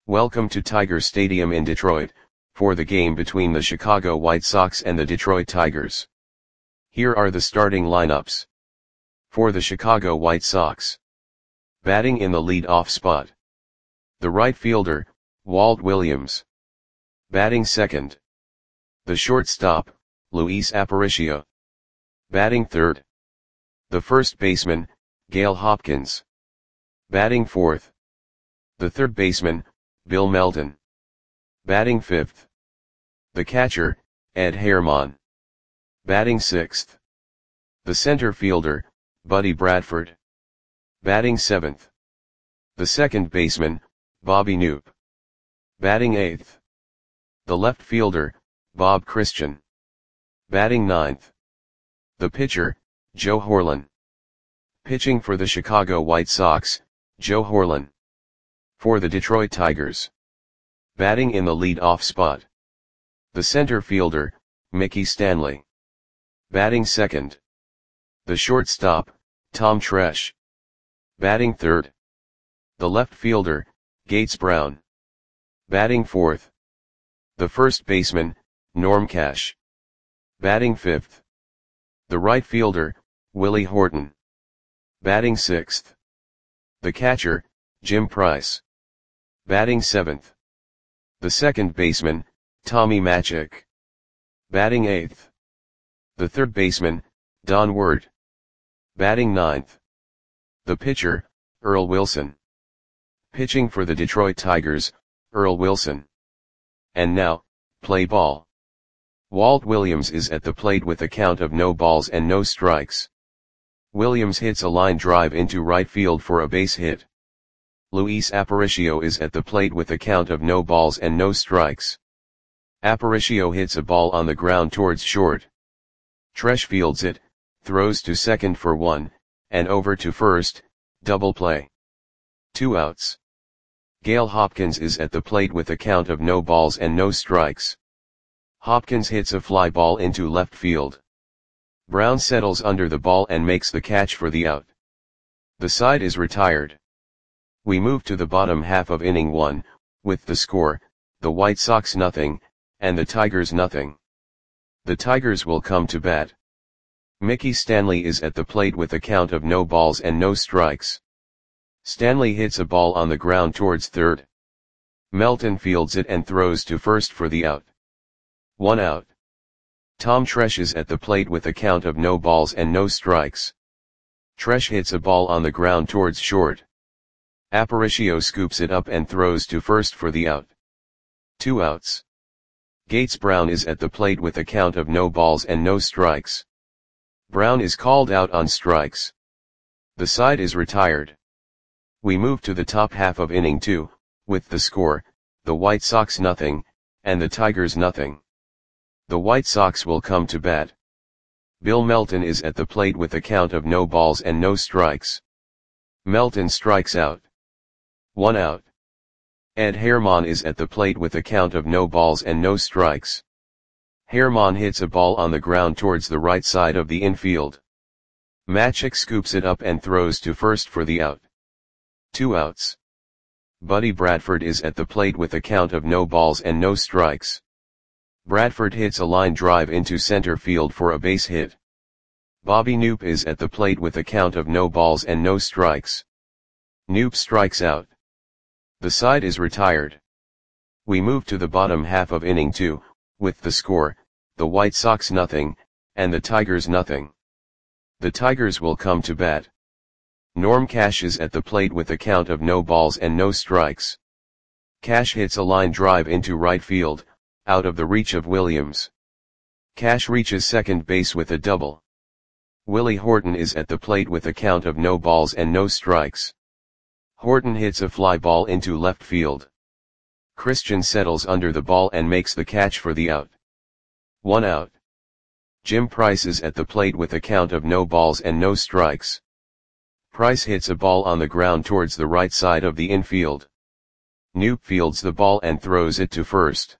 Welcome to Tiger Stadium in Detroit, for the game between the Chicago White Sox and the Detroit Tigers. Here are the starting lineups. For the Chicago White Sox. Batting in the lead-off spot. The right fielder, Walt Williams. Batting second. The shortstop, Luis Aparicio. Batting third. The first baseman, Gail Hopkins. Batting fourth. The third baseman, Bill Melton. Batting fifth. The catcher, Ed Herman. Batting sixth. The center fielder, Buddy Bradford. Batting seventh. The second baseman, Bobby Knoop. Batting eighth. The left fielder, Bob Christian. Batting ninth. The pitcher, Joe Horlen. Pitching for the Chicago White Sox, Joe Horlen. For the Detroit Tigers. Batting in the lead-off spot. The center fielder, Mickey Stanley. Batting second. The shortstop, Tom Tresh. Batting third. The left fielder, Gates Brown. Batting fourth. The first baseman, Norm Cash. Batting fifth. The right fielder, Willie Horton. Batting sixth. The catcher, Jim Price. Batting seventh. The second baseman, Tommy Matzek. Batting eighth. The third baseman, Don Ward. Batting ninth. The pitcher, Earl Wilson. Pitching for the Detroit Tigers, Earl Wilson. And now, play ball. Walt Williams is at the plate with a count of no balls and no strikes. Williams hits a line drive into right field for a base hit. Luis Aparicio is at the plate with a count of no balls and no strikes. Aparicio hits a ball on the ground towards short. Tresh fields it, throws to second for one, and over to first, double play. 2 outs. Gail Hopkins is at the plate with a count of no balls and no strikes. Hopkins hits a fly ball into left field. Brown settles under the ball and makes the catch for the out. The side is retired. We move to the bottom half of inning 1, with the score, the White Sox nothing, and the Tigers nothing. The Tigers will come to bat. Mickey Stanley is at the plate with a count of no balls and no strikes. Stanley hits a ball on the ground towards third. Melton fields it and throws to first for the out. 1 out. Tom Tresh is at the plate with a count of no balls and no strikes. Tresh hits a ball on the ground towards short. Aparicio scoops it up and throws to first for the out. 2 outs. Gates Brown is at the plate with a count of no balls and no strikes. Brown is called out on strikes. The side is retired. We move to the top half of inning 2, with the score, the White Sox nothing, and the Tigers nothing. The White Sox will come to bat. Bill Melton is at the plate with a count of no balls and no strikes. Melton strikes out. 1 out. Ed Herman is at the plate with a count of no balls and no strikes. Herman hits a ball on the ground towards the right side of the infield. Matzek scoops it up and throws to first for the out. 2 outs. Buddy Bradford is at the plate with a count of no balls and no strikes. Bradford hits a line drive into center field for a base hit. Bobby Knoop is at the plate with a count of no balls and no strikes. Knoop strikes out. The side is retired. We move to the bottom half of inning 2, with the score, the White Sox nothing, and the Tigers nothing. The Tigers will come to bat. Norm Cash is at the plate with a count of no balls and no strikes. Cash hits a line drive into right field, out of the reach of Williams. Cash reaches second base with a double. Willie Horton is at the plate with a count of no balls and no strikes. Horton hits a fly ball into left field. Christian settles under the ball and makes the catch for the out. 1 out. Jim Price is at the plate with a count of no balls and no strikes. Price hits a ball on the ground towards the right side of the infield. Knoop fields the ball and throws it to first.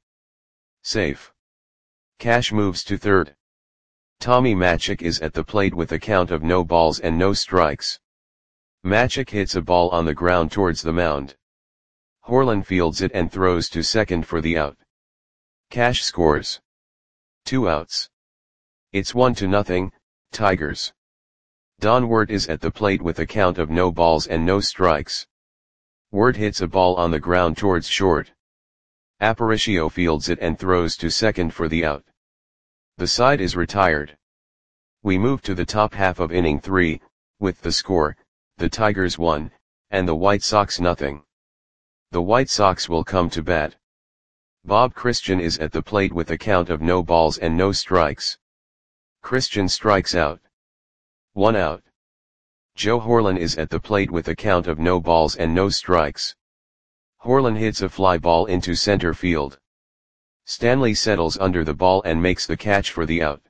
Safe. Cash moves to third. Tommy Matzek is at the plate with a count of no balls and no strikes. Matzek hits a ball on the ground towards the mound. Horlin fields it and throws to second for the out. Cash scores 2 outs. It's 1-0, Tigers. Don Wert is at the plate with a count of no balls and no strikes. Wert hits a ball on the ground towards short. Aparicio fields it and throws to second for the out. The side is retired. We move to the top half of inning 3, with the score, the Tigers 1, and the White Sox 0. The White Sox will come to bat. Bob Christian is at the plate with a count of no balls and no strikes. Christian strikes out. 1 out. Joe Horlin is at the plate with a count of no balls and no strikes. Horlin hits a fly ball into center field. Stanley settles under the ball and makes the catch for the out.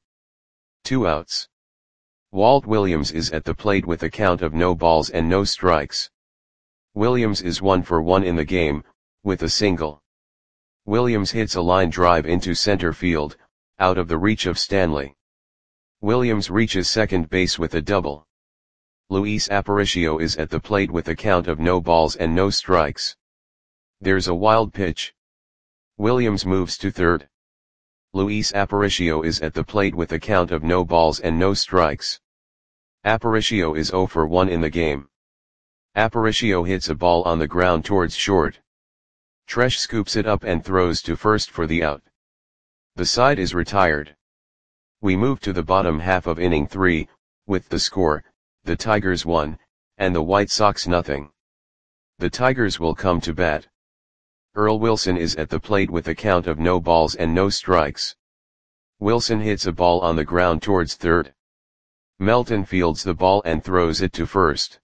2 outs. Walt Williams is at the plate with a count of no balls and no strikes. Williams is 1 for 1 in the game, with a single. Williams hits a line drive into center field, out of the reach of Stanley. Williams reaches second base with a double. Luis Aparicio is at the plate with a count of no balls and no strikes. There's a wild pitch. Williams moves to third. Luis Aparicio is at the plate with a count of no balls and no strikes. Aparicio is 0 for 1 in the game. Aparicio hits a ball on the ground towards short. Tresh scoops it up and throws to first for the out. The side is retired. We move to the bottom half of inning 3, with the score, the Tigers 1, and the White Sox 0. The Tigers will come to bat. Earl Wilson is at the plate with a count of no balls and no strikes. Wilson hits a ball on the ground towards third. Melton fields the ball and throws it to first.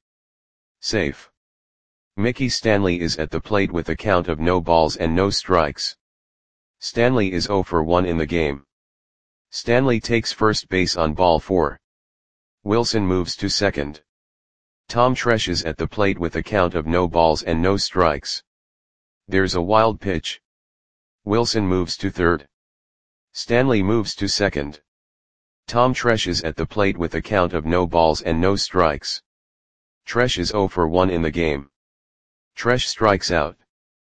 Safe. Mickey Stanley is at the plate with a count of no balls and no strikes. Stanley is 0 for 1 in the game. Stanley takes first base on ball 4. Wilson moves to second. Tom Tresh is at the plate with a count of no balls and no strikes. There's a wild pitch. Wilson moves to third. Stanley moves to second. Tom Tresh is at the plate with a count of no balls and no strikes. Tresh is 0 for 1 in the game. Tresh strikes out.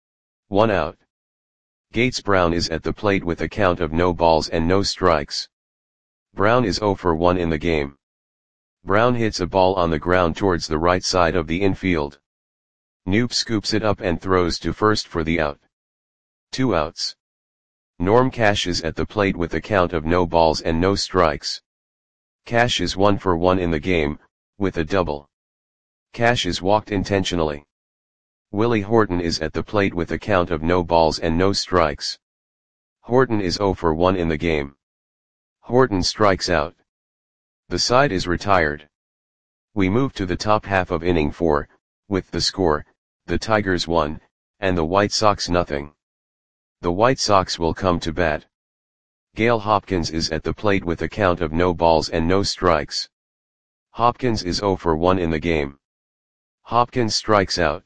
1 out. Gates Brown is at the plate with a count of no balls and no strikes. Brown is 0 for 1 in the game. Brown hits a ball on the ground towards the right side of the infield. Knoop scoops it up and throws to first for the out. 2 outs. Norm Cash is at the plate with a count of no balls and no strikes. Cash is 1 for 1 in the game, with a double. Cash is walked intentionally. Willie Horton is at the plate with a count of no balls and no strikes. Horton is 0 for 1 in the game. Horton strikes out. The side is retired. We move to the top half of inning 4, with the score, the Tigers 1, and the White Sox 0. The White Sox will come to bat. Gale Hopkins is at the plate with a count of no balls and no strikes. Hopkins is 0 for 1 in the game. Hopkins strikes out.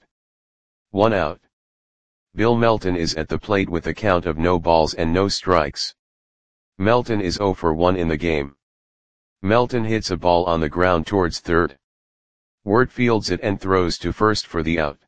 1 out. Bill Melton is at the plate with a count of no balls and no strikes. Melton is 0 for 1 in the game. Melton hits a ball on the ground towards third. Wert fields it and throws to first for the out.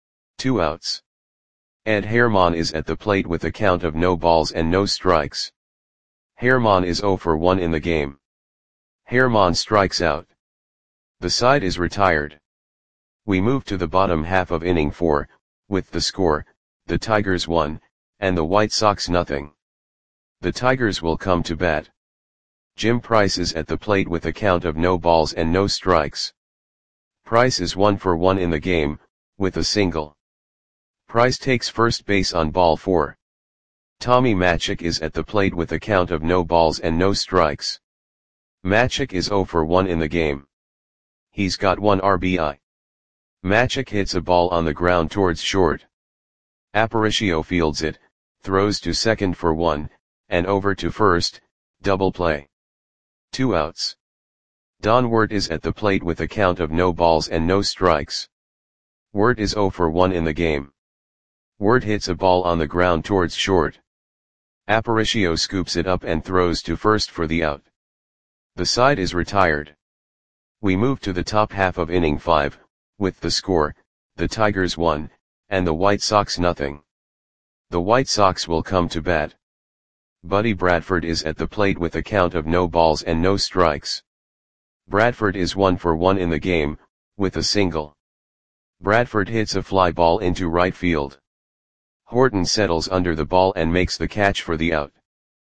2 outs. Ed Herman is at the plate with a count of no balls and no strikes. Herman is 0 for 1 in the game. Herman strikes out. The side is retired. We move to the bottom half of inning 4, with the score, the Tigers 1, and the White Sox 0. The Tigers will come to bat. Jim Price is at the plate with a count of no balls and no strikes. Price is 1 for 1 in the game, with a single. Price takes first base on ball 4. Tommy Matzek is at the plate with a count of no balls and no strikes. Matzek is 0 for 1 in the game. He's got 1 RBI. Matzek hits a ball on the ground towards short. Aparicio fields it, throws to second for 1, and over to first, double play. 2 outs. Don Wert is at the plate with a count of no balls and no strikes. Wert is 0 for 1 in the game. Wert hits a ball on the ground towards short. Aparicio scoops it up and throws to first for the out. The side is retired. We move to the top half of inning 5, with the score, the Tigers 1, and the White Sox nothing. The White Sox will come to bat. Buddy Bradford is at the plate with a count of no balls and no strikes. Bradford is 1 for 1 in the game, with a single. Bradford hits a fly ball into right field. Horton settles under the ball and makes the catch for the out.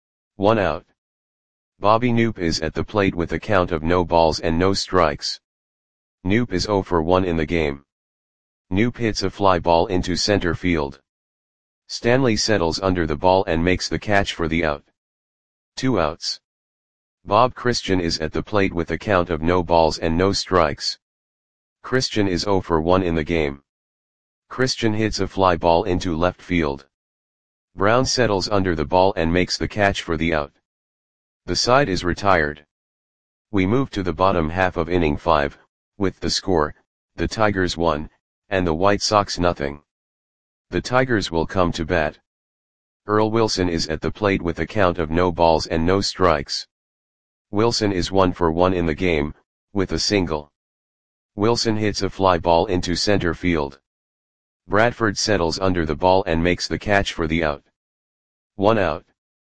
1 out. Bobby Knoop is at the plate with a count of no balls and no strikes. Knoop is 0 for 1 in the game. Knoop hits a fly ball into center field. Stanley settles under the ball and makes the catch for the out. 2 outs. Bob Christian is at the plate with a count of no balls and no strikes. Christian is 0 for 1 in the game. Christian hits a fly ball into left field. Brown settles under the ball and makes the catch for the out. The side is retired. We move to the bottom half of inning 5, with the score, the Tigers 1, and the White Sox nothing. The Tigers will come to bat. Earl Wilson is at the plate with a count of no balls and no strikes. Wilson is 1 for 1 in the game, with a single. Wilson hits a fly ball into center field. Bradford settles under the ball and makes the catch for the out. 1 out.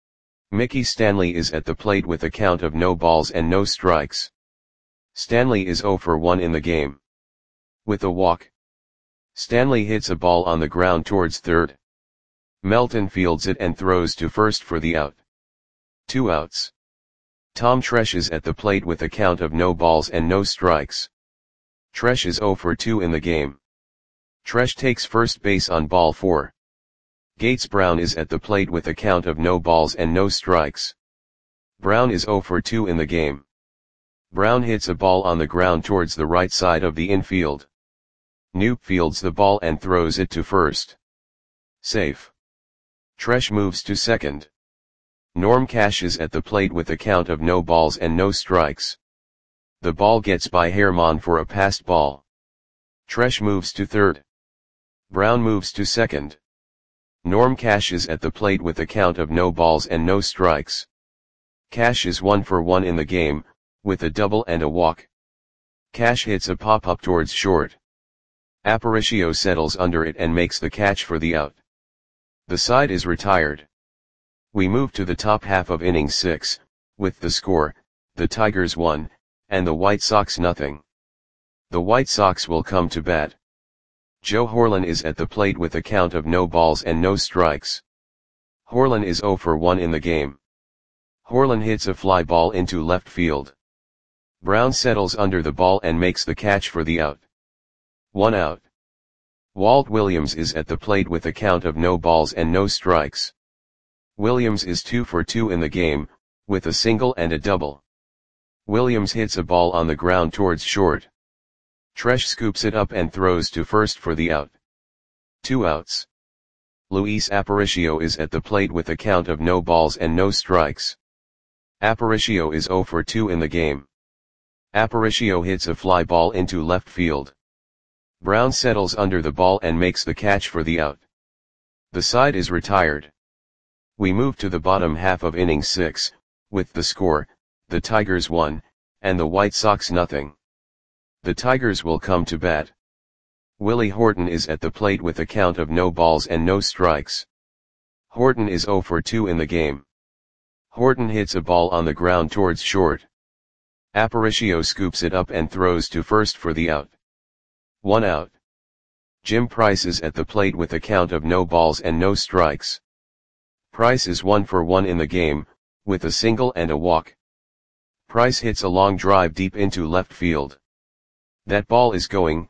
Mickey Stanley is at the plate with a count of no balls and no strikes. Stanley is 0 for 1 in the game. With a walk. Stanley hits a ball on the ground towards third. Melton fields it and throws to first for the out. 2 outs. Tom Tresh is at the plate with a count of no balls and no strikes. Tresh is 0 for 2 in the game. Tresh takes first base on ball 4. Gates Brown is at the plate with a count of no balls and no strikes. Brown is 0 for 2 in the game. Brown hits a ball on the ground towards the right side of the infield. Knoop fields the ball and throws it to first. Safe. Tresh moves to second. Norm Cash is at the plate with a count of no balls and no strikes. The ball gets by Herman for a passed ball. Tresh moves to third. Brown moves to second. Norm Cash is at the plate with a count of no balls and no strikes. Cash is 1 for 1 in the game, with a double and a walk. Cash hits a pop-up towards short. Aparicio settles under it and makes the catch for the out. The side is retired. We move to the top half of inning 6, with the score, the Tigers 1, and the White Sox nothing. The White Sox will come to bat. Joe Horlen is at the plate with a count of no balls and no strikes. Horlen is 0 for 1 in the game. Horlen hits a fly ball into left field. Brown settles under the ball and makes the catch for the out. 1 out. Walt Williams is at the plate with a count of no balls and no strikes. Williams is 2 for 2 in the game, with a single and a double. Williams hits a ball on the ground towards short. Tresh scoops it up and throws to first for the out. 2 outs. Luis Aparicio is at the plate with a count of no balls and no strikes. Aparicio is 0 for 2 in the game. Aparicio hits a fly ball into left field. Brown settles under the ball and makes the catch for the out. The side is retired. We move to the bottom half of inning 6, with the score, the Tigers 1, and the White Sox nothing. The Tigers will come to bat. Willie Horton is at the plate with a count of no balls and no strikes. Horton is 0 for 2 in the game. Horton hits a ball on the ground towards short. Aparicio scoops it up and throws to first for the out. 1 out. Jim Price is at the plate with a count of no balls and no strikes. Price is 1 for 1 in the game, with a single and a walk. Price hits a long drive deep into left field. That ball is gone.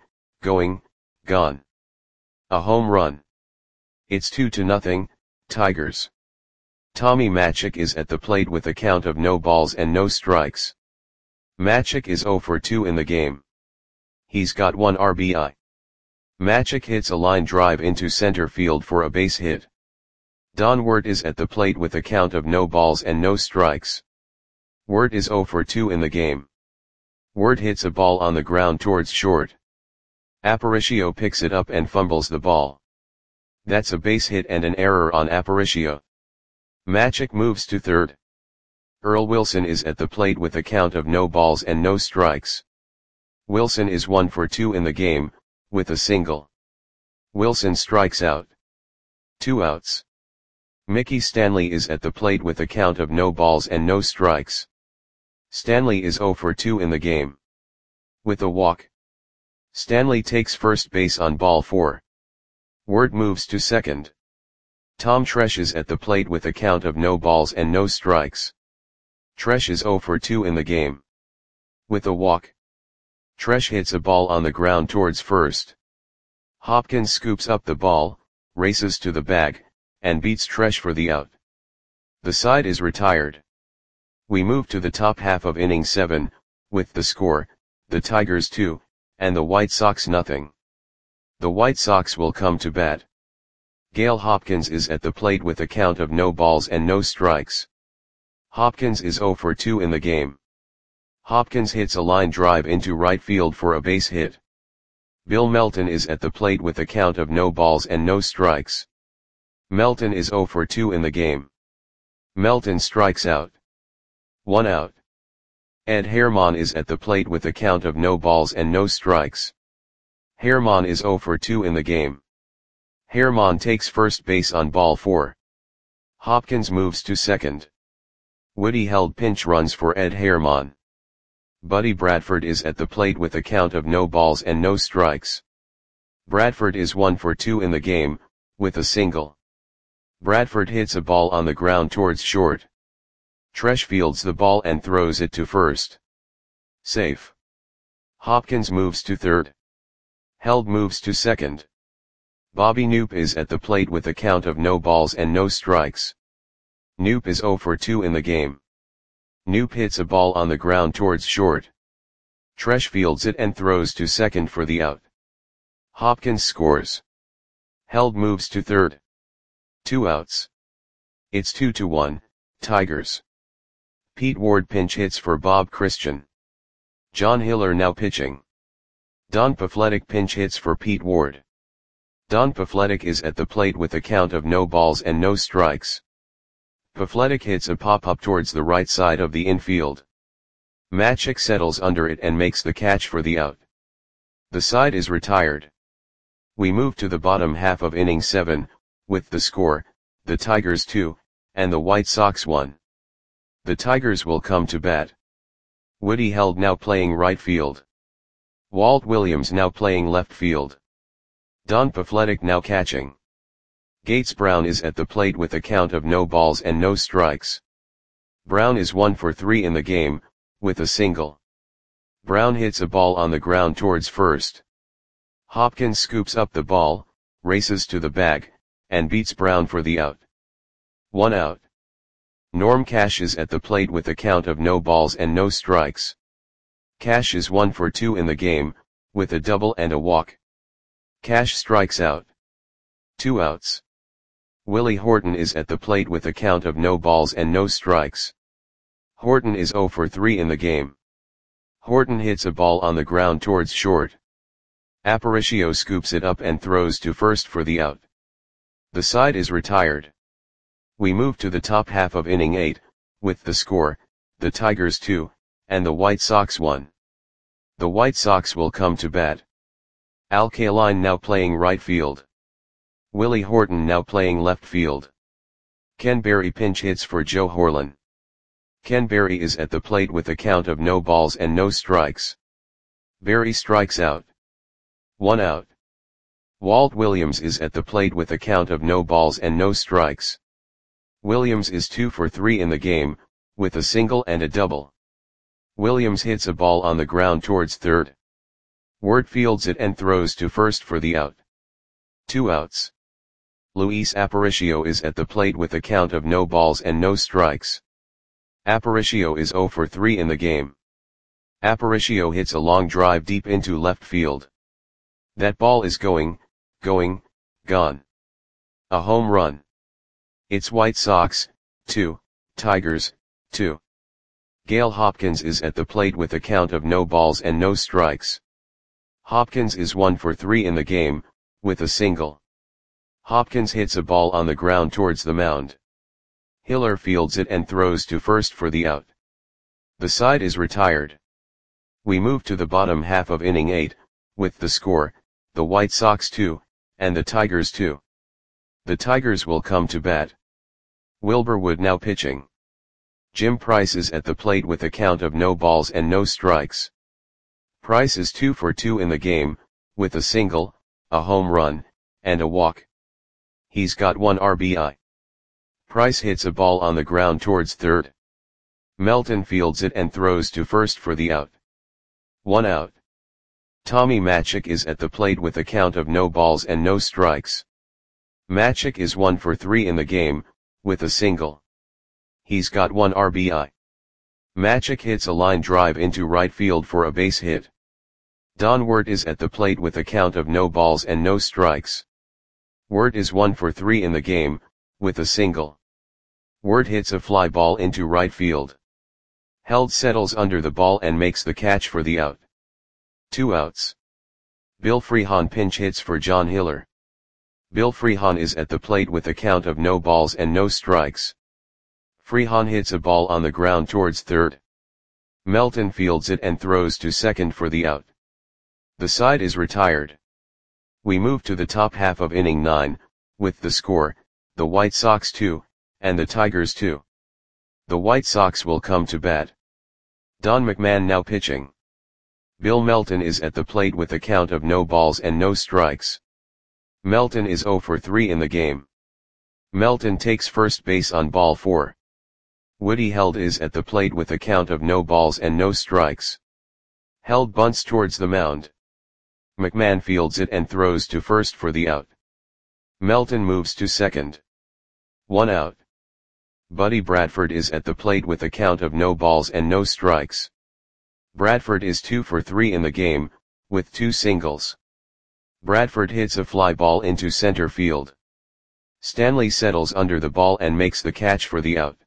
A home run. It's 2-0, Tigers. Tommy Matzek is at the plate with a count of no balls and no strikes. Matzek is 0 for 2 in the game. He's got 1 RBI. Matzek hits a line drive into center field for a base hit. Don Wirt is at the plate with a count of no balls and no strikes. Wirt is 0 for 2 in the game. Wirt hits a ball on the ground towards short. Aparicio picks it up and fumbles the ball. That's a base hit and an error on Aparicio. Matzek moves to third. Earl Wilson is at the plate with a count of no balls and no strikes. Wilson is 1 for 2 in the game, with a single. Wilson strikes out. 2 outs. Mickey Stanley is at the plate with a count of no balls and no strikes. Stanley is 0 for 2 in the game. With a walk. Stanley takes first base on ball 4. Ward moves to second. Tom Tresh is at the plate with a count of no balls and no strikes. Tresh is 0 for 2 in the game. With a walk. Tresh hits a ball on the ground towards first. Hopkins scoops up the ball, races to the bag, and beats Tresh for the out. The side is retired. We move to the top half of inning 7, with the score, the Tigers 2, and the White Sox nothing. The White Sox will come to bat. Gale Hopkins is at the plate with a count of no balls and no strikes. Hopkins is 0 for 2 in the game. Hopkins hits a line drive into right field for a base hit. Bill Melton is at the plate with a count of no balls and no strikes. Melton is 0 for 2 in the game. Melton strikes out. 1 out. Ed Herman is at the plate with a count of no balls and no strikes. Herman is 0 for 2 in the game. Herman takes first base on ball 4. Hopkins moves to second. Woody Held pinch runs for Ed Herman. Buddy Bradford is at the plate with a count of no balls and no strikes. Bradford is 1 for 2 in the game, with a single. Bradford hits a ball on the ground towards short. Tresh fields the ball and throws it to first. Safe. Hopkins moves to third. Held moves to second. Bobby Knoop is at the plate with a count of no balls and no strikes. Knoop is 0 for 2 in the game. Knoop hits a ball on the ground towards short. Tresh fields it and throws to second for the out. Hopkins scores. Held moves to third. 2 outs. It's 2-1, Tigers. Pete Ward pinch hits for Bob Christian. John Hiller now pitching. Don Pafletic pinch hits for Pete Ward. Don Pafletic is at the plate with a count of no balls and no strikes. Pafletic hits a pop-up towards the right side of the infield. Matchik settles under it and makes the catch for the out. The side is retired. We move to the bottom half of inning 7, with the score, the Tigers 2, and the White Sox 1. The Tigers will come to bat. Woody Held now playing right field. Walt Williams now playing left field. Don Pafletic now catching. Gates Brown is at the plate with a count of no balls and no strikes. Brown is 1 for 3 in the game, with a single. Brown hits a ball on the ground towards first. Hopkins scoops up the ball, races to the bag, and beats Brown for the out. 1 out. Norm Cash is at the plate with a count of no balls and no strikes. Cash is 1 for 2 in the game, with a double and a walk. Cash strikes out. 2 outs. Willie Horton is at the plate with a count of no balls and no strikes. Horton is 0 for 3 in the game. Horton hits a ball on the ground towards short. Aparicio scoops it up and throws to first for the out. The side is retired. We move to the top half of inning 8, with the score, the Tigers 2, and the White Sox 1. The White Sox will come to bat. Al Kaline now playing right field. Willie Horton now playing left field. Ken Berry pinch hits for Joe Horlen. Ken Berry is at the plate with a count of no balls and no strikes. Berry strikes out. 1 out. Walt Williams is at the plate with a count of no balls and no strikes. Williams is 2 for 3 in the game, with a single and a double. Williams hits a ball on the ground towards third. Ward fields it and throws to first for the out. 2 outs. Luis Aparicio is at the plate with a count of no balls and no strikes. Aparicio is 0 for 3 in the game. Aparicio hits a long drive deep into left field. That ball is going, gone. A home run. It's White Sox, 2, Tigers, 2. Gale Hopkins is at the plate with a count of no balls and no strikes. Hopkins is 1 for 3 in the game, with a single. Hopkins hits a ball on the ground towards the mound. Hiller fields it and throws to first for the out. The side is retired. We move to the bottom half of inning 8, with the score, the White Sox 2, and the Tigers 2. The Tigers will come to bat. Wilbur Wood now pitching. Jim Price is at the plate with a count of no balls and no strikes. Price is 2 for 2 in the game, with a single, a home run, and a walk. He's got 1 RBI. Price hits a ball on the ground towards third. Melton fields it and throws to first for the out. 1 out. Tommy Matzek is at the plate with a count of no balls and no strikes. Matzek is 1 for 3 in the game, with a single. He's got 1 RBI. Matzek hits a line drive into right field for a base hit. Don Wirt is at the plate with a count of no balls and no strikes. Wirt is 1 for 3 in the game, with a single. Wirt hits a fly ball into right field. Held settles under the ball and makes the catch for the out. 2 outs. Bill Freehan pinch hits for John Hiller. Bill Freehan is at the plate with a count of no balls and no strikes. Freehan hits a ball on the ground towards third. Melton fields it and throws to second for the out. The side is retired. We move to the top half of inning 9, with the score, the White Sox 2, and the Tigers 2. The White Sox will come to bat. Don McMahon now pitching. Bill Melton is at the plate with a count of no balls and no strikes. Melton is 0 for 3 in the game. Melton takes first base on ball 4. Woody Held is at the plate with a count of no balls and no strikes. Held bunts towards the mound. McMahon fields it and throws to first for the out. Melton moves to second. 1 out. Buddy Bradford is at the plate with a count of no balls and no strikes. Bradford is 2 for 3 in the game, with 2 singles. Bradford hits a fly ball into center field. Stanley settles under the ball and makes the catch for the out.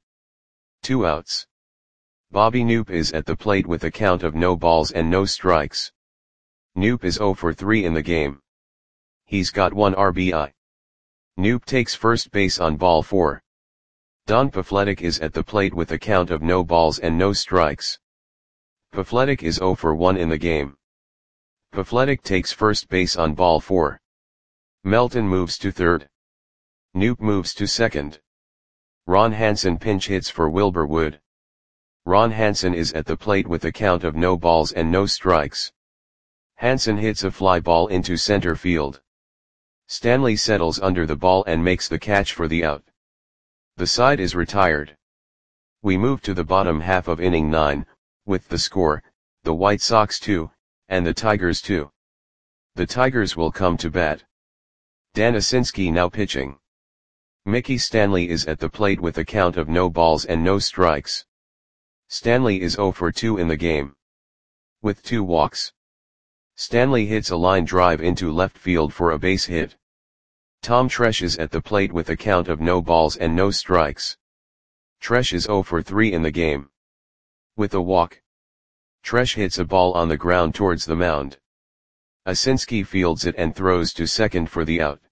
2 outs. Bobby Knoop is at the plate with a count of no balls and no strikes. Knoop is 0 for 3 in the game. He's got 1 RBI. Knoop takes first base on ball 4. Don Pafletic is at the plate with a count of no balls and no strikes. Pafletic is 0 for 1 in the game. Pafletic takes first base on ball 4. Melton moves to third. Knoop moves to second. Ron Hansen pinch hits for Wilbur Wood. Ron Hansen is at the plate with a count of no balls and no strikes. Hansen hits a fly ball into center field. Stanley settles under the ball and makes the catch for the out. The side is retired. We move to the bottom half of inning 9, with the score, the White Sox 2, and the Tigers 2. The Tigers will come to bat. Dan Asinski now pitching. Mickey Stanley is at the plate with a count of no balls and no strikes. Stanley is 0 for 2 in the game. With 2 walks. Stanley hits a line drive into left field for a base hit. Tom Tresh is at the plate with a count of no balls and no strikes. Tresh is 0 for 3 in the game. With a walk. Tresh hits a ball on the ground towards the mound. Asinski fields it and throws to second for the out.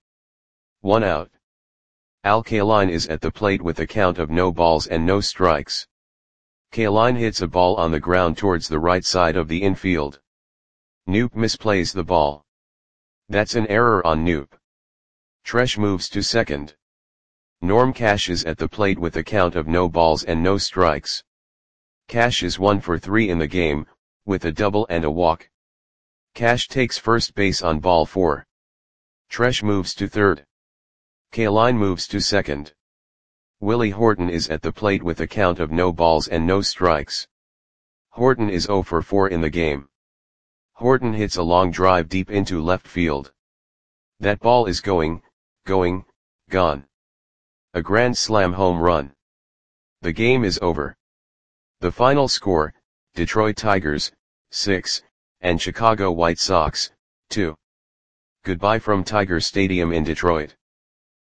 1 out. Al Kaline is at the plate with a count of no balls and no strikes. Kaline hits a ball on the ground towards the right side of the infield. Knoop misplays the ball. That's an error on Knoop. Tresh moves to second. Norm Cash is at the plate with a count of no balls and no strikes. Cash is 1 for 3 in the game, with a double and a walk. Cash takes first base on ball 4. Tresh moves to third. Kaline moves to second. Willie Horton is at the plate with a count of no balls and no strikes. Horton is 0 for 4 in the game. Horton hits a long drive deep into left field. That ball is gone. A grand slam home run. The game is over. The final score, Detroit Tigers, 6, and Chicago White Sox, 2. Goodbye from Tiger Stadium in Detroit.